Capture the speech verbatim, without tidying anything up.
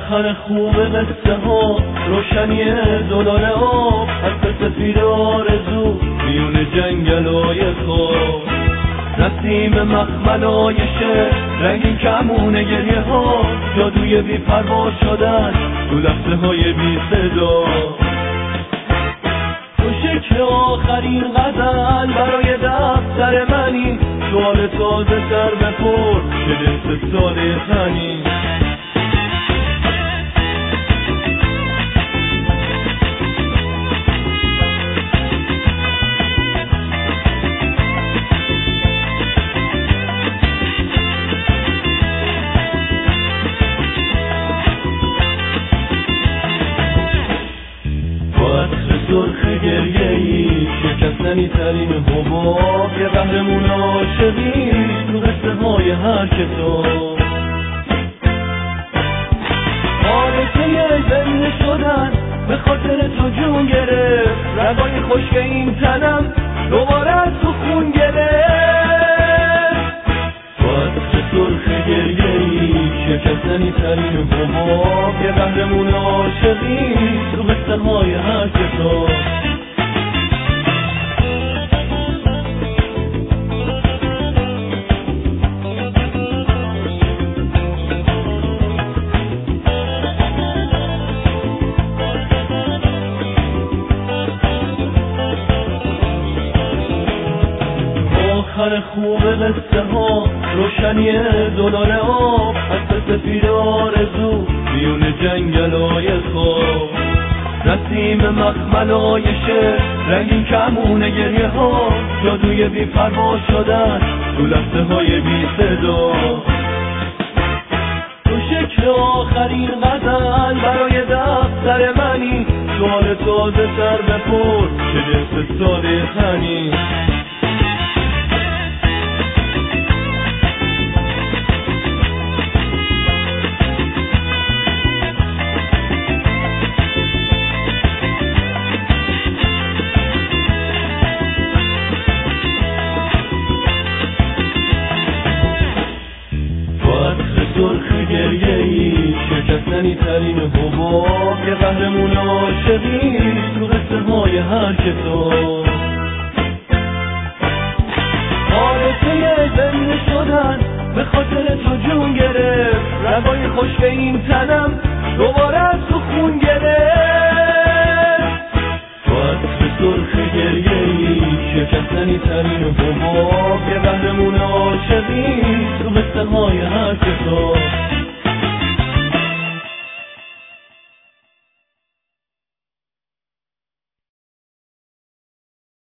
آخر خوب قصه ها روشنی زلال آب، حس سفید آرزو میون جنگلای خواب. نسیم مخملای شعر رنگین کمون گریه ها، جادوی بی پروا شدن تو لحظه های بی صدا. تو شکل آخرین غزل برای دفتر منی، سوال تازه سر بپر که نصف ساله تنی. سرخ گریه‌ای شکستنی ترین حباب، یه قهرمون عاشقی تو قصه های هر کتاب. حادثه زنده شدن به خاطر تو جون گرفت، رگای خشک این تنم دوباره از تو خون گرفت. با عطر سرخ گریه‌ای شکستنی ترین حباب، یه قهرمون عاشقی تو قصه های هر کتاب. آخر خوب قصه ها روشنی زلال آب، حس سفید آرزو میون جنگلای خواب. نسیم مخملای شعر رنگین کمون گریه ها، جادوی بی پروا شدن تو لحظه های بی صدا. تو شکل آخرین غزل برای دفتر منی، سوال تازه سر بپر که نصف ساله تنی. سرخ گریه‌ای شکستنی ترین حباب، یه قهرمون عاشقی تو قصه های هر کتاب. حادثه زنده شدن به خاطر تو جون گرفت، رگای خشک این تنم دوباره از تو خون گرفت. با عطر سرخ گریه‌ای شکستنی ترین حباب، یه قهرمون عاشقی تو قصه های هر کتاب.